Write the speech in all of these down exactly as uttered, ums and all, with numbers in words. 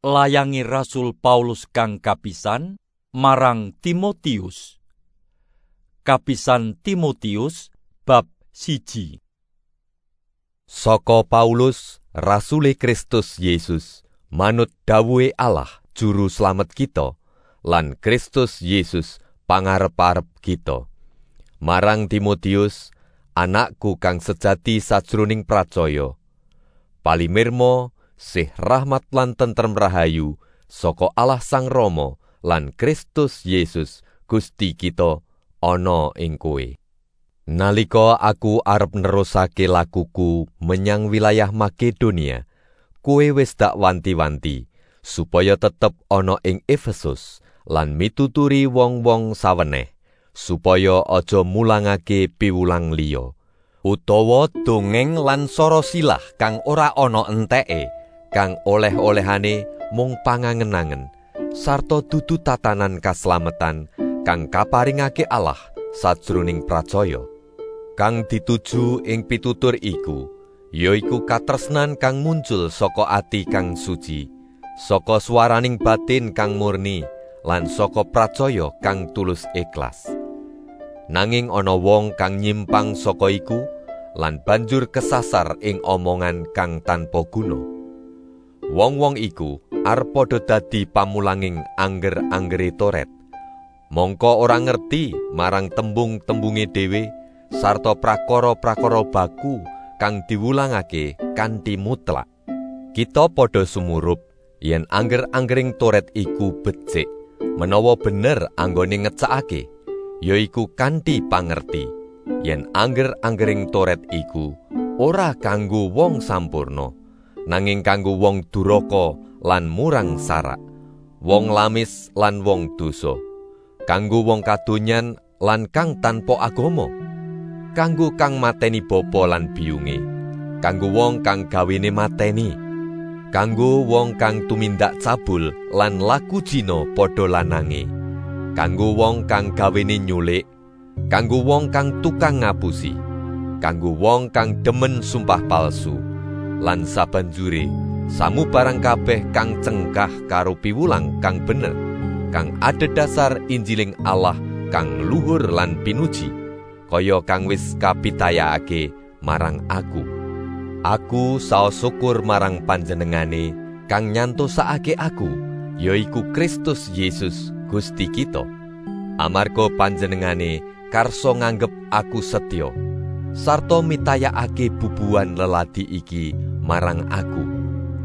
layangi Rasul Paulus kang kapisan marang Timotius. Kapisan Timotius bab siji. Saka Paulus, rasule Kristus Yesus, manut dawuhe Allah juru slamet kita, lan Kristus Yesus pangarep-arep kita. Marang Timotius, anakku kang sejati sajroning pracaya. Palimirmo, sih rahmat lan tentrem rahayu saka Allah Sang Rama lan Kristus Yesus Gusti kita ana ing kowe. Nalika aku arep nerusake lakuku menyang wilayah Makedonia, kowe wis dak wanti-wanti supaya tetep ana ing Efesus lan mituturi wong-wong saweneh, supaya aja mulangake piwulang liya utawa dongeng lan sara silah kang ora ana enteke, kang oleh-olehane mung pangangen-angen, sarta dudu tatanan kaslametan kang kaparingake Allah sajroning pracaya. Kang dituju ing pitutur iku yaiku katresnan kang muncul saka ati kang suci, saka swaraning batin kang murni, lan saka pracaya kang tulus ikhlas. Nanging ana wong kang nyimpang saka iku lan banjur kesasar ing omongan kang tanpa guna. Wong-wong iku arep padha dadi pamulanging angger-anggere Toret, mongko ora ngerti marang tembung-tembunge dhewe sarta prakara-prakara baku kang diwulangake kanthi mutlak. Kita padha sumurup yen angger-anggering Toret iku becik, menawa bener anggone ngecakake, yaiku kanthi pangerti yen angger-anggering Toret iku ora kanggo wong sampurna, nanging kanggo wong duraka lan murang sarak, wong lamis lan wong dosa, kanggo wong kadonyan lan kang tanpa agama, kanggo kang mateni bapa lan biyunge, kanggo wong kang gawene mateni, kanggo wong kang tumindak cabul lan laku jina padha lanange, kanggo wong kang gawene nyulik, kanggo wong kang tukang ngapusi, kanggo wong kang demen sumpah palsu, lan sabanjure samubarang kabeh kang cengkah karo piwulang kang bener, kang adhedhasar Injiling Allah kang luhur lan pinuji, kaya kang wis kapitayakake marang aku. Aku saos syukur marang panjenengane kang nyantosake aku, yaiku Kristus Yesus Gusti kita. Amarga panjenengane karso nganggep aku setya, sarta mitayakake bubuhan leladi iki marang aku.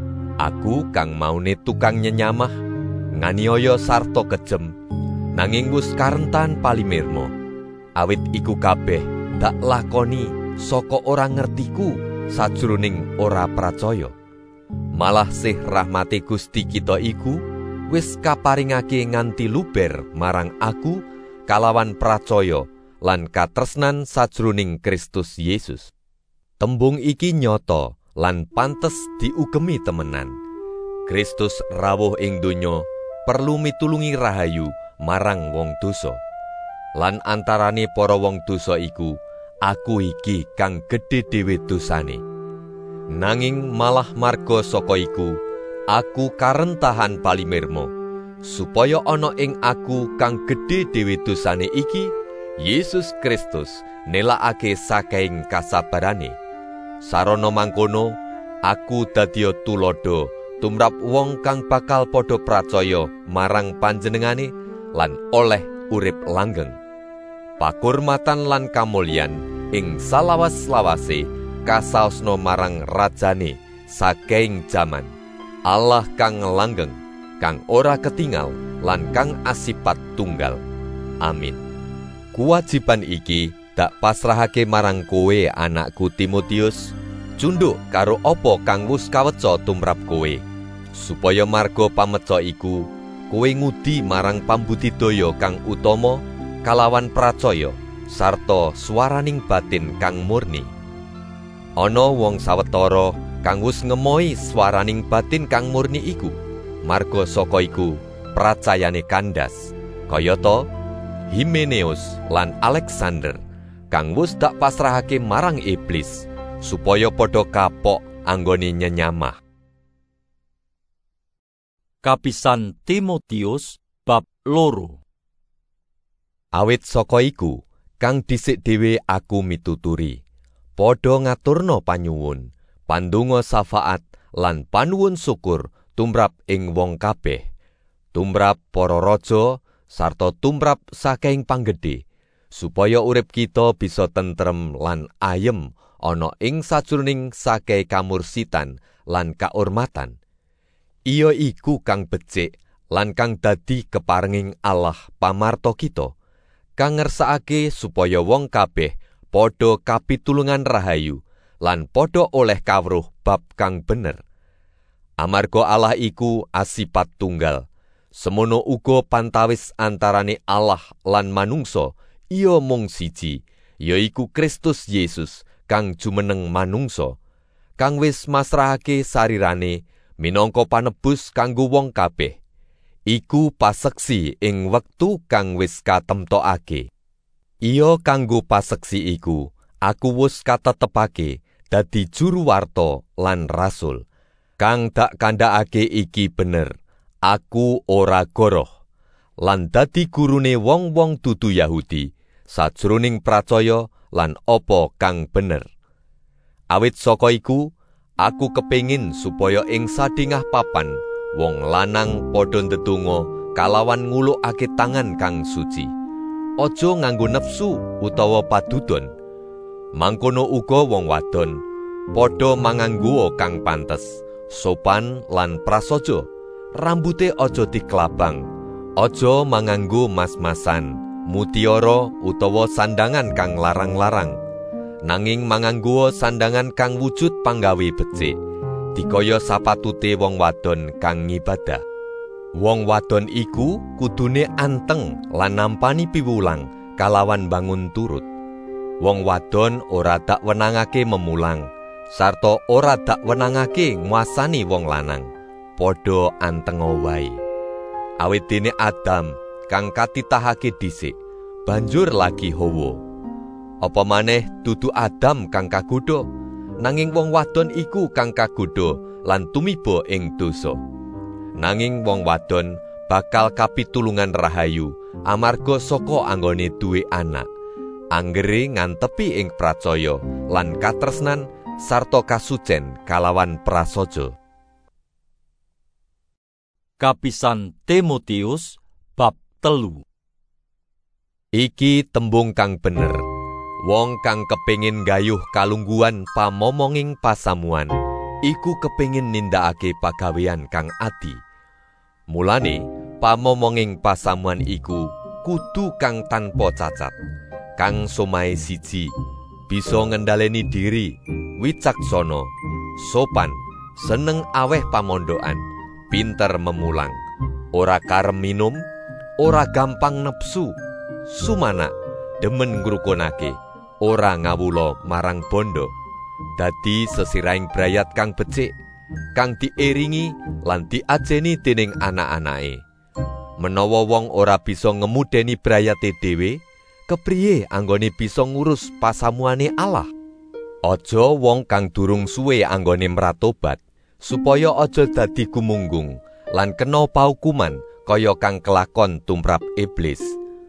Aku kang maune tukang nyenyamah, nganiaya sarta kejem, nanging wis karentan palimirmo. Awit iku kabeh dak lakoni saka ora ngertiku sajroning ora pracaya. Malah sih rahmate Gusti kita iku wis kaparingake nganti luber marang aku kalawan pracaya lan katresnan sajroning Kristus Yesus. Tembung iki nyata lan pantes diugemi temenan. Kristus rawuh ing donya perlu mitulungi rahayu marang wong dosa. Lan antarane para wong dosa iku, aku iki kang gedhe dhewe dosane. Nanging malah marga saka iku, aku karentahan palimirmo, supaya ana ing aku kang gedhe dhewe dosane iki, Yesus Kristus nelakake saking kasabarane. Sarana mangkono, aku dadiya tulodo tumrap wong kang bakal padha pracaya marang panjenengane lan oleh urip langgeng. Pakurmatan lan kamulyan ing salawas-lawase kasaosna marang rajane saking jaman, Allah kang langgeng, kang ora ketingal lan kang asipat tunggal. Amin. Kewajiban iki dak pasrahake marang kowe anakku Timotius, cunduk karo apa kang wis kaweca tumrap kowe, supaya marga pameca iku kowe ngudi marang pambudidaya kang utama kalawan pracaya sarta swaraning batin kang murni. Ana wong sawetara kang wis ngemoi swaraning batin kang murni iku, marga saka iku pracayane kandas, kayata Himeneus lan Alexander kang wis dak pasrahake marang iblis supaya padha kapok anggone nyenyamah. Kapisan Timotius bab loro. Awit saka iku, kang dhisik dhewe aku mituturi, padha ngaturna panyuwun, pandonga syafaat lan panuwun syukur tumrap ing wong kabeh, tumrap para raja sarta tumrap saking panggedhe, supaya urip kita bisa tentrem lan ayem ana ing sajroning sakehe kamursitan lan kaurmatan. Iya iku kang becik lan kang dadi keparenging Allah pamarta kita, kang ngersakake supaya wong kabeh padha kapitulungan rahayu lan padha oleh kawruh bab kang bener. Amarga Allah iku asipat tunggal, semono uga pantawis antarane Allah lan manungsa iya mung siji, yaiku Kristus Yesus kang jumeneng manungsa, kang wis masrahake sarirane minangka panebus kanggo wong kabeh. Iku paseksi ing wektu kang wis katemtokake. Iya kanggo paseksi iku, aku wis katetepake dadi juru warta lan rasul. Kang dak kandhakake iki bener, aku ora goroh, lan dadi gurune wong-wong dudu Yahudi, sajroning pracaya lan apa kang bener. Awit saka iku, aku kepengin supaya ing sadingah papan wong lanang padha ndedonga kalawan ngulukake tangan kang suci. Aja nganggo nepsu utawa padudon. Mangkono uga wong wadon padha manganggo kang pantes, sopan lan prasaja. Rambute aja diklabang, aja manganggo mas-masan, mutiara utawa sandangan kang larang-larang. Nanging manganggo sandangan kang wujud panggawe becik, dikaya sapatute wong wadon kang ngibadah. Wong wadon iku kudune anteng lan nampani piwulang kalawan bangun turut. Wong wadon ora dak wenangake memulang, sarta ora dak wenangake nguasani wong lanang, padha anteng wae. Awit dene Adam kang katitahake dhisik, banjur lagi Hawa. Apa maneh dudu Adam kang kagodha, nanging wong wadon iku kang kagodha lan tumiba ing dosa. Nanging wong wadon bakal kapitulungan rahayu amarga saka anggone duwe anak, anggere ngantepi ing pracaya lan katresnan sarta kasucen kalawan prasaja. Kapisan Timotius bab telu. Iki tembung kang bener. Wong kang kepengin gayuh kalungguhan pamomonging pasamuan, iku kepengin nindakake pagawean kang adi. Mulane, pamomonging pasamuan iku kudu kang tanpa cacat, kang somahe siji, bisa ngendhaleni diri, wicaksana, sopan, seneng aweh pamondokan, pinter memulang, ora karem minum, ora gampang nepsu, sumanak, demen ngrukunake, ora ngawula marang bondo, dadi sesiraing brayat kang becik, kang diiringi lan diajeni dening anak-anake. Menawa wong ora bisa ngemudeni brayate dhewe, kepriye anggone bisa ngurus pasamuane Allah? Aja wong kang durung suwe anggone mratobat, supaya aja dadi gumunggung lan kena paukuman kaya kang kelakon tumrap iblis.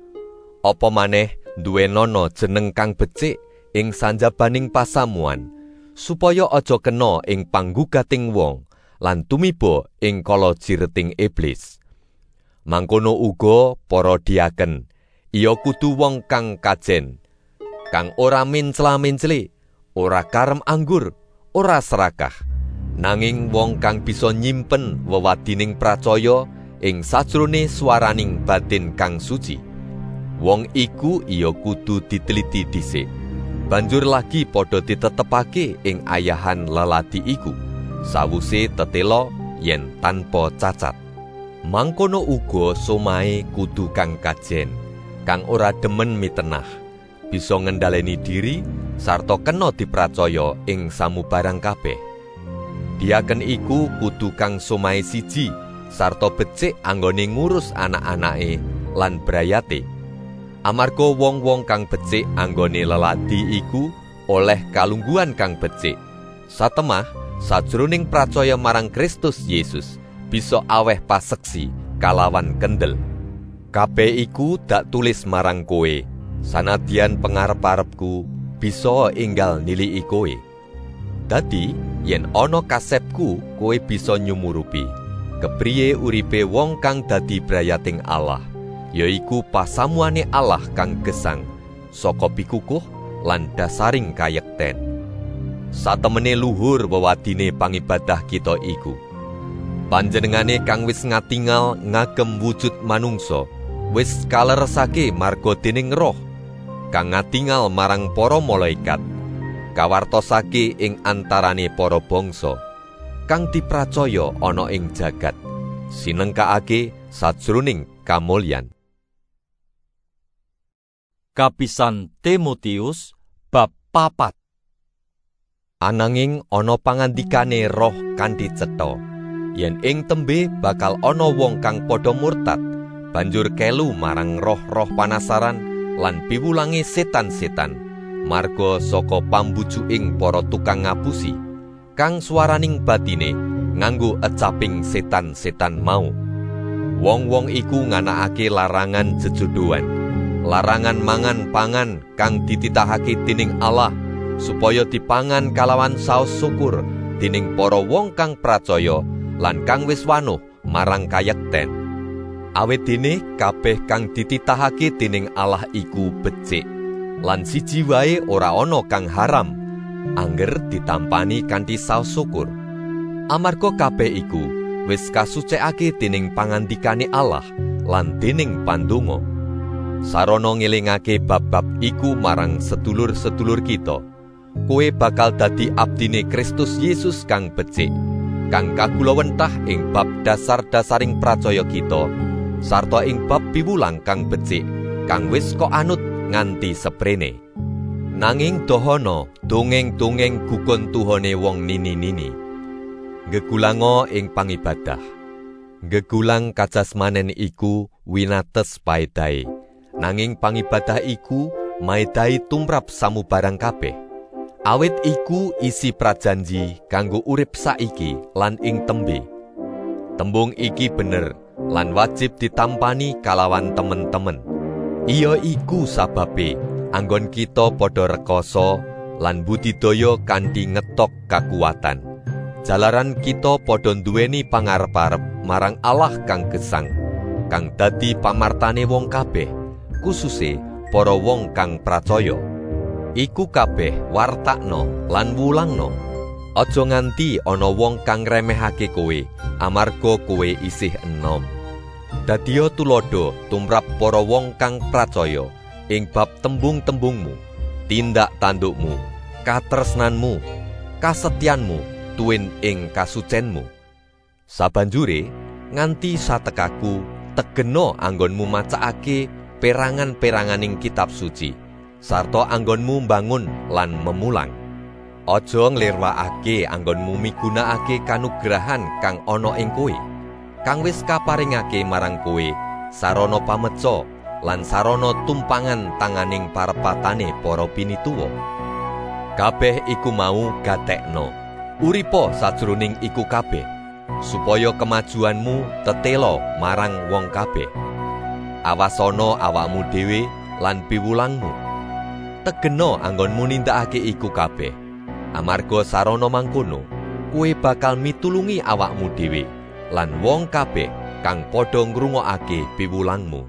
Apa maneh duwenono jeneng kang becik ing sanjabaning pasamuan, supaya aja kena ing panggugating wong lan tumiba ing kala jireting iblis. Mangkono uga para diaken, iya kudu wong kang kajen, kang ora mencla-mencli, ora karem anggur, ora serakah, nanging wong kang bisa nyimpen wewadining pracaya ing sajrone swaraning batin kang suci. Wong iku iya kudu diteliti dhisik, banjur lagi padha ditetepake ing ayahan lelati iku, sawuse tetela yen tanpa cacat. Mangkono uga somahe kudu kang kajen, kang ora demen mitenah, bisa ngendhaleni diri sarta kena dipracaya ing samubarang kabeh. Diaken iku kudu kang somahe siji sarta becik anggone ngurus anak-anake lan brayate. Amarga wong-wong kang becik anggone lelati iku oleh kalungguhan kang becik, satemah sajroning pracaya marang Kristus Yesus, bisa aweh paseksi kalawan kendel. Kabeh iku dak tulis marang kowe, sanadyan pangarep-arepku bisa enggal niliki kowe. Dadi yen ana kasepku kowe bisa nyumurupi kepriye uripe wong kang dadi brayating Allah, yaiku pasamuane Allah kang gesang saka pikukuh lan dasaring kayekten. Satemene luhur wewadine pangibadah kita iku. Panjenengane kang wis ngatingal ngagem wujud manungsa, wis kaleresake marga dening Roh, kang ngatingal marang para malaikat, kawartosake ing antarane para bangsa, kang dipracaya ana ing jagat, sinengkakake sajroning kamulyan. Kapisan Timotius bab papat. Ananging ana pangandikane Roh kanthi cetha, yen ing tembe bakal ana wong kang padha murtad, banjur kelu marang roh-roh panasaran lan piwulange setan-setan, marga saka pambujuking para tukang ngapusi, kang swaraning batine nganggo ecaping setan-setan mau. Wong-wong iku nganakake larangan jejodohan, larangan mangan pangan kang dititahake dening Allah, supaya dipangan kalawan saos syukur dening para wong kang pracaya lan kang wis wanuh marang kayekten. Awit dene kabeh kang dititahake dening Allah iku becik, lan siji wae ora ana kang haram, angger ditampani kanthi saos syukur. Amarga kabeh iku wis kasucikake dening pangandikane Allah lan dening pandonga. Sarana ngelingake bab-bab iku marang sedulur-sedulur kita, kowe bakal dadi abdine Kristus Yesus kang becik, kang kagulawentah ing bab dasar-dasaring pracaya kita, sarta ing bab piwulang kang becik, kang wis kok anut nganti seprene. Nanging dohono dongeng-dongeng gukon tuhone wong nini-nini. Gegulanga ing pangibadah. Gegulang kajasmanen iku winates paedahe, nanging pangibadah iku maedai tumrap samubarang kabeh. Awit iku isi prajanji kanggo urip saiki lan ing tembe. Tembung iki bener lan wajib ditampani kalawan temen-temen. Iya iku sababe anggon kita padha rekoso lan budidaya kanthi ngetok kakuwatan. Jalaran kita padha nduweni pangarep-arep marang Allah kang gesang, kang dadi pamartane wong kabeh, kususe para wong kang pracaya. Iku kabeh wartakno lan wulangno. Aja nganti ana wong kang remehake kowe amarga kowe isih enom. Dadiya tulodo tumrap para wong kang pracaya ing bab tembung-tembungmu, tindak tandukmu, katresnanmu, kasetyanmu, tuwin ing kasucenmu. Sabanjure nganti satekaku tegena anggonmu macakake perangan-peranganing kitab suci, sarta anggonmu mbangun lan memulang. Aja nglirwakake anggonmu migunakake kanugrahan kang ana ing kowe, kang wis kaparingake marang kowe sarana pameca lan sarana tumpangan tanganing parepatane para pinituwa. Kabeh iku mau gatekno, uripa sajroning iku kabeh, supaya kemajuanmu tetela marang wong kabeh. Awasana awakmu dhewe lan piwulangmu. Tegena anggonmu nindakake iku kabeh, amarga sarana mangkono kowe bakal mitulungi awakmu dhewe lan wong kabeh kang padha ngrungokake piwulangmu.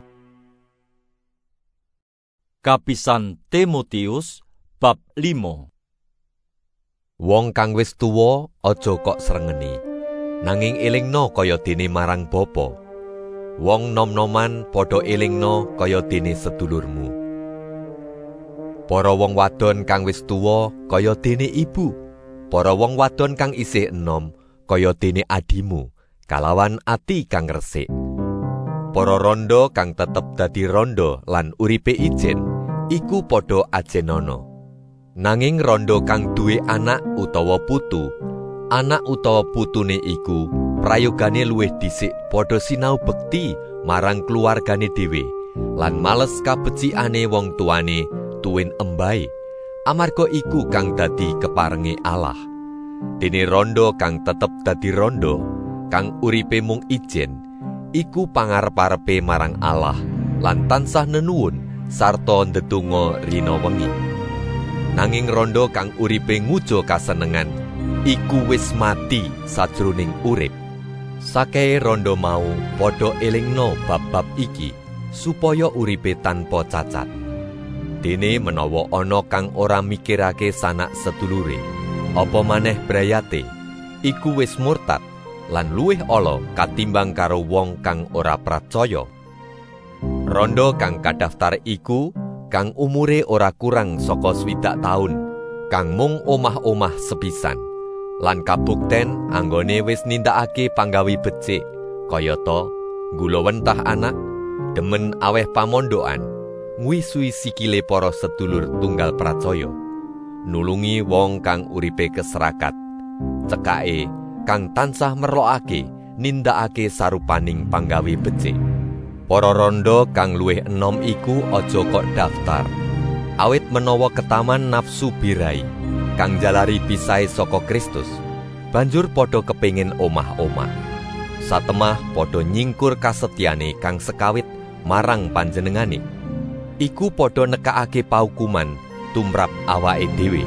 Kapisan Timotius bab lima. Wong kang wis tuwa aja kok srengeni, nanging elingno kaya dene marang bapa. Wong nom-noman padha elingno kaya dene sedulurmu. Para wong wadon kang wis tuwa kaya dene ibu, para wong wadon kang isih enom kaya dene adimu, kalawan ati kang resik. Para randha kang tetep dadi randha lan uripe ijen, iku padha ajenana. Nanging randha kang duwe anak utawa putu, anak utawa putune iku prayogane luwih dhisik padha sinau bekti marang keluargane dhewe lan males kabecikane wong tuane tuwin embahe, amarga iku kang dadi keparenge Allah. Dene randha kang tetep dadi randha kang uripe mung ijen, iku pangarep-arepe marang Allah lan tansah nenuwun sarta ndedonga rina wengi. Nanging randha kang uripe ngujo kasenengan, iku wis mati sajroning urip. Sakehe randha mau padha elingna bab-bab iki supaya uripe tanpa cacat. Dene menawa ana kang ora mikirake sanak sedulure, apa maneh brayate, iku wis murtad lan luwih ala katimbang karo wong kang ora pracaya. Randha kang kadaftar iku kang umure ora kurang saka swidak taun, kang mung omah-omah sepisan, lan kabukten anggone wis nindakake panggawi becik, kayata nggulawentah anak, demen aweh pamondokan, ngwisui sikile para sedulur tunggal pracaya, nulungi wong kang uripe keserakat, cekake kang tansah merlokake nindakake sarupaning panggawi becik. Para randha kang luwih enom iku aja kok daftar, awit menawa ketaman nafsu birai kang jalari pisahe saka Kristus, banjur padha kepengin omah-omah. Satemah padha nyingkur kasetyane kang sekawit marang panjenengane. Iku padha nekakake paukuman tumrap awake dhewe.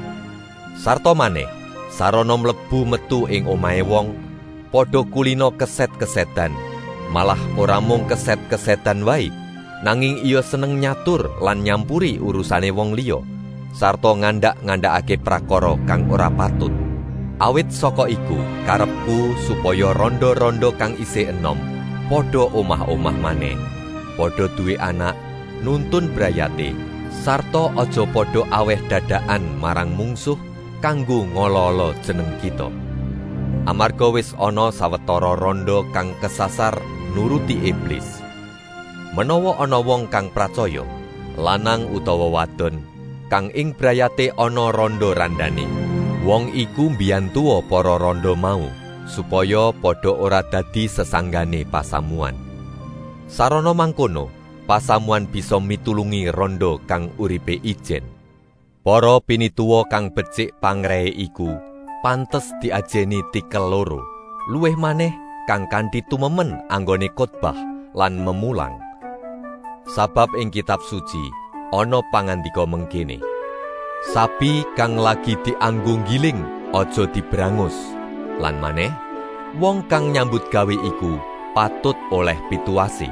Sarta maneh, sarana mlebu metu ing omahe wong, padha kulina keset-kesetan. Malah ora mung keset-kesetan wae, nanging iya seneng nyatur lan nyampuri urusane wong liya, sarta ngandak-ngandakake prakara kang ora patut. Awit saka iku, karepku supaya randha-randha kang isih enom padha omah-omah maneh, padha duwe anak, nuntun brayate, sarta aja padha aweh dadakan marang mungsuh kanggo ngolo-olo jeneng kita. Amarga wis ana sawetara randha kang kesasar nuruti iblis. Menawa ana wong kang pracaya, lanang utawa wadon, kang ing brayate ana randha randane, wong iku mbiyantuwa para randha mau, supaya padha ora dadi sesanggane pasamuan. Sarana mangkono, pasamuan bisa mitulungi randha kang uripe ijen. Para pinituwa kang becik pangrehe iku pantes diajeni tikel loro, luwih maneh kang kanthi tumemen anggone khotbah lan memulang. Sabab ing kitab suci ana pangandika mengkene, sapi kang lagi dianggo giling aja dibrangus, lan maneh wong kang nyambut gawe iku patut oleh pituwase.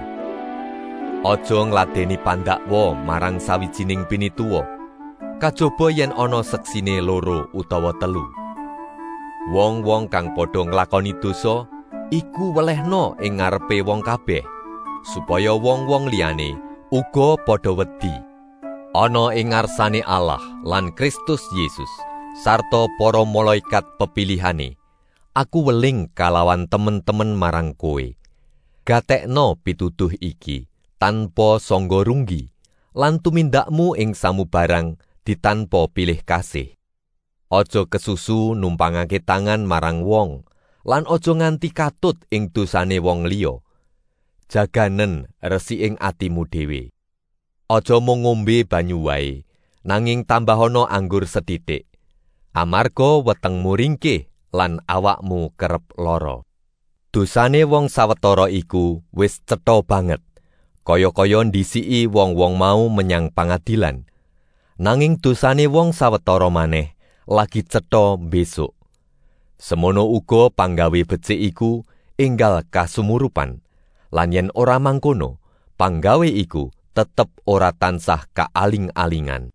Aja ngladeni pandakwa marang sawijining pinituwa, kajaba yen ana seksine loro utawa telu. Wong-wong kang padha nglakoni dosa iku welehna ing ngarepe wong kabeh, supaya wong-wong liyane uga padha wedi. Ana ing ngarsane Allah lan Kristus Yesus sarta para malaikat pepilihane, aku weling kalawan temen-temen marang kowe. Gatekno pituduh iki tanpa sangga runggi, lan tumindakmu ing samubarang ditanpa pilih kasih. Aja kesusu numpangake tangan marang wong, lan aja nganti katut ing dosane wong liya. Jaganen resi ing atimu dhewe. Aja mung ngombe banyu wae, nanging tambahana anggur sethithik, amarga wetengmu ringkih lan awakmu kerep lara. Dosane wong sawetara iku wis cetha banget, kaya-kaya ndisiki wong-wong mau menyang pangadilan. Nanging dosane wong sawetara maneh lagi cetha besok. Semono uga panggawe becik iku enggal kasumurupan, lan yen ora mangkono, panggawe iku tetep ora tansah kaaling-alingan.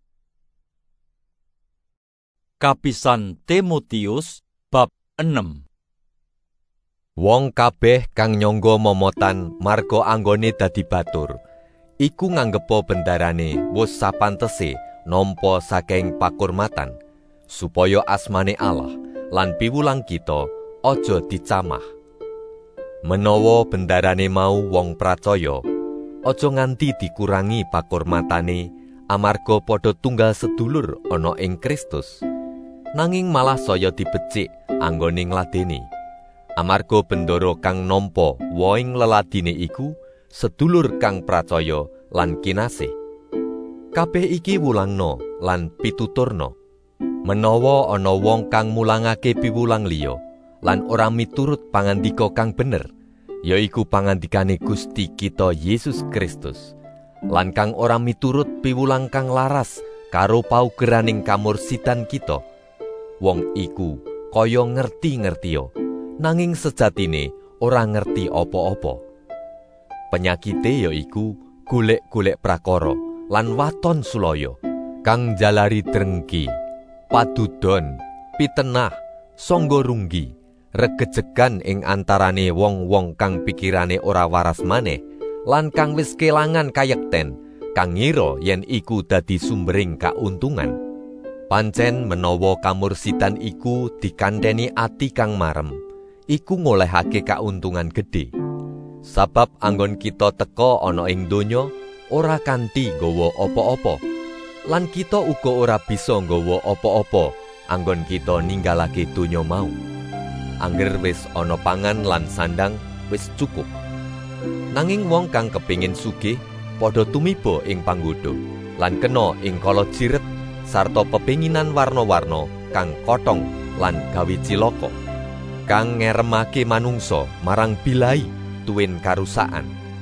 Kapisan Timotius bab enam. Wong kabeh kang nyangga momotan marga anggone dadi batur, iku nganggepa bendarane wis sapantese nampa saking pakurmatan, supaya asmane Allah lan piwulang kita aja dicamah. Menawa bendarane mau wong pracaya, aja nganti dikurangi pakurmatane amarga padha tunggal sedulur ana ing Kristus, nanging malah saya dibecik anggone ngladeni. Amarga bendara kang nampa woing leladine iku sedulur kang pracaya lan kinasih. Kabeh iki wulangna lan pituturna. Menawa ana wong kang mulangake piwulang liya, lan ora miturut pangandika kang bener, yaiku pangandikane Gusti kita Yesus Kristus, lan kang ora miturut piwulang kang laras karo paugeraning kamursidan kita. Wong iku kaya ngerti-ngertiya, nanging sejatine ora ngerti apa-apa. Penyakite yaiku golek-golek prakara lan waton sulaya, kang jalari drengki, padudon, pitenah, sangga runggi, regejegan ing antarane wong-wong kang pikirane ora waras maneh, lan kang wis kelangan kayekten, kang ngira yen iku dadi sumbering kauntungan. Pancen menawa kamursidan iku dikandheni ati kang marem, iku ngolehake kauntungan gedhe. Sabab anggon kita teka ana ing donya ora kanthi nggawa apa-apa, lan kita uga ora bisa nggawa apa-apa anggon kita ninggalake donya mau. Angger wis ana pangan lan sandang wis cukup. Nanging wong kang kepingin sugih padha tumiba ing panggoda lan kena ing kala jiret sarta pepinginan warna-warna kang kotong lan gawe cilaka, kang ngeremake manungsa marang bilai tuwin karusakan.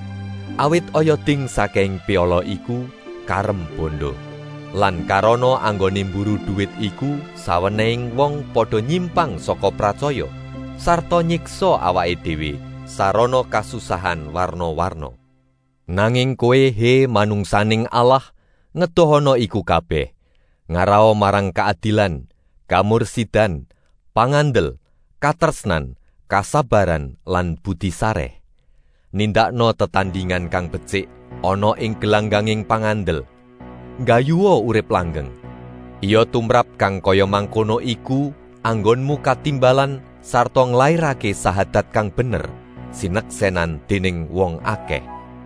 Awit oyoding saking piala iku karem bondo, lan karana anggone mburu dhuwit iku sawenehing wong padha nyimpang saka pracaya sarta nyiksa awake dhewe sarana kasusahan warna-warna. Nanging kowe he manungsaning Allah ngedohana iku kabeh, ngarao marang kaadilan, kamursidan, pangandel, katresnan, kasabaran lan budi sareh. Nindakno tetandingan kang becik ana ing gelangganging pangandel, nggayuwa urip langgeng. Iya tumrap kang kaya mangkono iku anggonmu katimbalan sarta nglairake sahadat kang bener sineksenan dening wong akeh.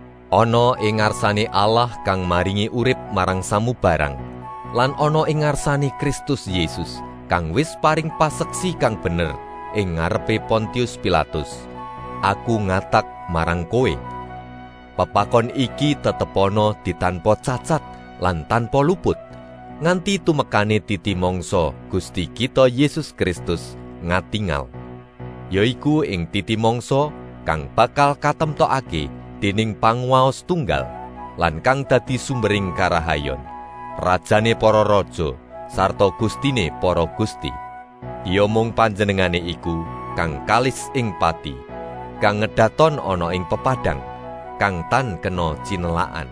Ana ing ngarsane Allah kang maringi urip marang samubarang, lan ana ing ngarsane Kristus Yesus kang wis paring paseksi kang bener ing ngarepe Pontius Pilatus. Aku ngatak marang kowe, pepakon iki tetepana ditanpa cacat lan tanpa luput, nganti tumekane titi mangsa Gusti kita Yesus Kristus ngatingal, yaiku ing titi mangsa kang bakal katemtokake dening panguwaos tunggal lan kang dadi sumbering karahayon, rajane para raja sarta gustine para gusti. Iya mung panjenengane iku kang kalis ing pati, kang ngedaton ana ing pepadang, kang tan kena cinelaan.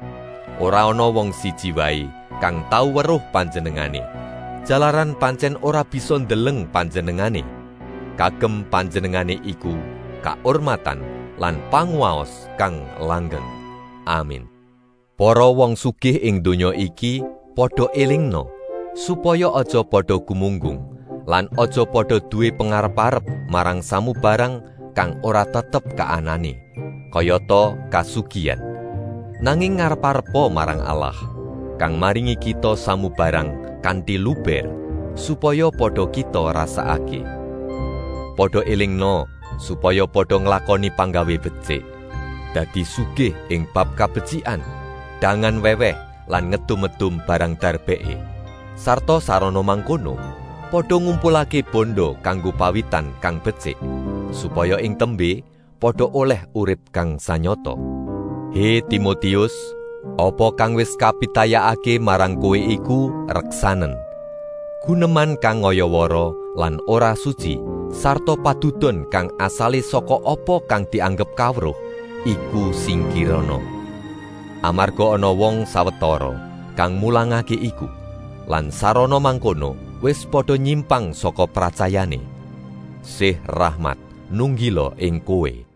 Ora ana wong siji wae kang tau weruh panjenengane, jalaran pancen ora bisa ndeleng panjenengane. Kagem panjenengane iku kaurmatan lan panguwaos kang langgeng. Amin. Para wong sugih ing donya iki padha elingna supaya aja padha gumunggung lan aja padha duwe pangarep-arep marang samubarang kang ora tetep kaanane, kayata kasugihan. Nanging ngarep-arepa marang Allah, kang maringi kita samubarang kanthi luber, supaya padha kita rasakake. Padha elingna supaya padha nglakoni panggawe becik, dadi sugih ing bab kabecikan, dangan weweh lan ngedum-edum barang darbeke. Sarta sarana mangkono padha ngumpulake bondo kanggo pawitan kang becik, supaya ing tembe padha oleh urip kang sanyata. He Timotius, apa kang wis kapitayakake marang kowe iku reksanen. Guneman kang ngayawara lan ora suci, sarta padudon kang asale saka apa kang dianggep kawruh, iku singkirana. Amarga ana wong sawetara kang mulangake iku, lan sarana mangkono wis padha nyimpang saka pracayane. Sih rahmat nunggila ing kowe.